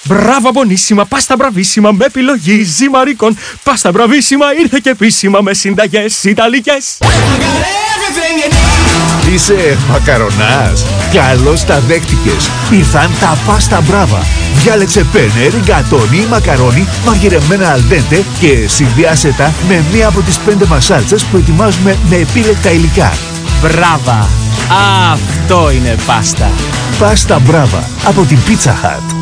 Μπράβα μπονίσιμα, πάστα μπραβίσιμα με επιλογή ζυμαρικών. Πάστα μπραβίσιμα ήρθε και επίσημα με συνταγές ιταλικές. Είσαι μακαρονάς? Καλώς τα δέχτηκες. Ήρθαν τα πάστα μπράβα. Διάλεξε πένε, ριγκατόνι ή μακαρόνι μαγειρεμένα αλντέντε και συνδυάσε τα με μία από τις 5 μας σάλτσες που ετοιμάζουμε με επίλεκτα υλικά. Μπράβα! Αυτό είναι πάστα. Πάστα μπράβα από την Pizza Hut.